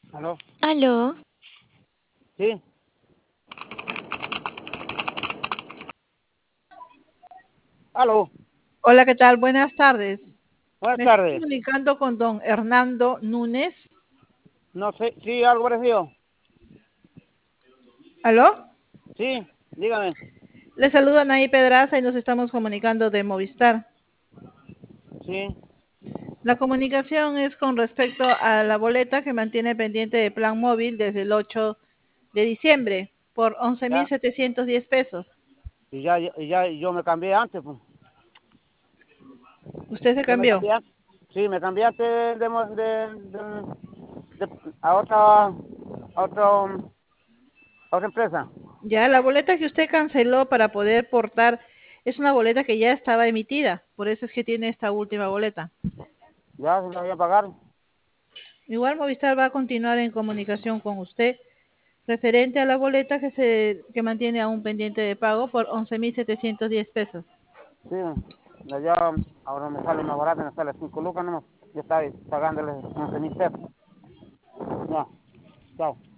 ¿Aló? Aló, ¿Sí? ¿Aló? Hola, ¿qué tal? Buenas tardes. Buenas Me estoy tardes. comunicando con don Hernando Núñez. No sé, sí, algo parecido. ¿Aló? Sí, dígame. Le saluda Nay Pedraza y nos estamos comunicando de Movistar. Sí, La comunicación es con respecto a la boleta que mantiene pendiente de plan móvil desde el 8 de diciembre por ya. 11.710 pesos. Y ya yo me cambié antes, pues. ¿Usted se Yo me cambió? cambié antes. Sí, me cambié antes a otra empresa. Ya, la boleta que usted canceló para poder portar es una boleta que ya estaba emitida, por eso es que tiene esta última boleta. Ya se la voy a pagar. Igual Movistar va a continuar en comunicación con usted referente a la boleta que mantiene aún pendiente de pago por 11.710 pesos. Sí, ya ahora me sale más barato, me sale 5 lucas nomás. Yo estaba pagándole 11.000 pesos. Ya, chao.